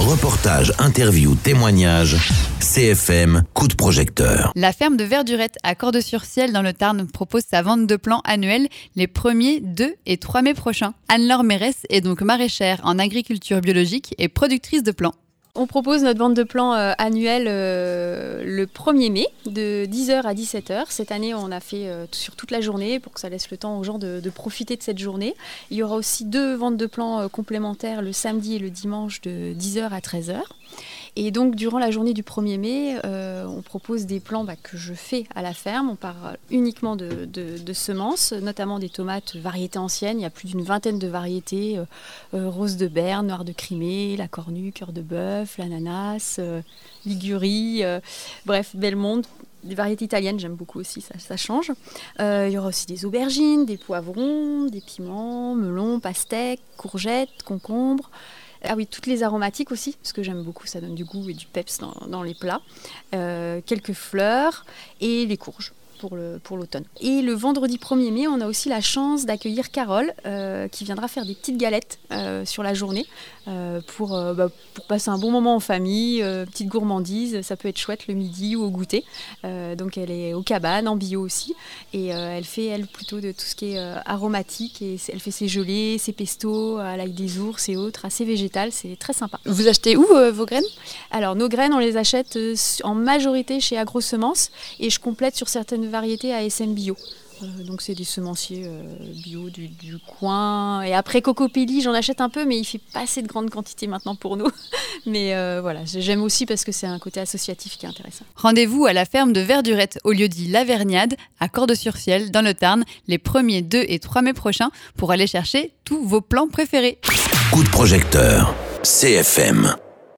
Reportages, interviews, témoignages. CFM, coup de projecteur. La ferme de Verdurette à Cordes-sur-Ciel dans le Tarn propose sa vente de plants annuelle les 1er, 2 et 3 mai prochains. Anne-Laure Mérès est donc maraîchère en agriculture biologique et productrice de plants. On propose notre vente de plants annuelle le 1er mai de 10h à 17h. Cette année, on a fait sur toute la journée pour que ça laisse le temps aux gens de profiter de cette journée. Il y aura aussi 2 ventes de plants complémentaires le samedi et le dimanche de 10h à 13h. Et donc, durant la journée du 1er mai, on propose des plants que je fais à la ferme. On part uniquement de semences, notamment des tomates variétés anciennes. Il y a plus d'une vingtaine de variétés, rose de Berne, noir de Crimée, la cornue, cœur de bœuf, l'ananas, ligurie, bref, Belmonte. Des variétés italiennes, j'aime beaucoup aussi, ça change. Il y aura aussi des aubergines, des poivrons, des piments, melons, pastèques, courgettes, concombres. Ah oui, toutes les aromatiques aussi, parce que j'aime beaucoup, ça donne du goût et du peps dans les plats. Quelques fleurs et les courges pour l'automne. Et le vendredi 1er mai, on a aussi la chance d'accueillir Carole, qui viendra faire des petites galettes sur la journée pour passer un bon moment en famille, petite gourmandise, ça peut être chouette le midi ou au goûter. Donc elle est aux cabanes, en bio aussi, et elle fait plutôt de tout ce qui est aromatique, et elle fait ses gelées, ses pestos à l'ail des ours et autres, assez végétal, c'est très sympa. Vous achetez où vos graines ? Alors nos graines, on les achète en majorité chez Agrosemences, et je complète sur certaines variétés à SM Bio. Donc c'est des semenciers bio du coin. Et après Cocopelli, j'en achète un peu, mais il ne fait pas assez de grandes quantités maintenant pour nous. Mais voilà, j'aime aussi parce que c'est un côté associatif qui est intéressant. Rendez-vous à la ferme de Verdurette, au lieu-dit La Vergnade, à Cordes-sur-Ciel, dans le Tarn, les 1er, 2 et 3 mai prochains, pour aller chercher tous vos plants préférés. Coup de projecteur. CFM.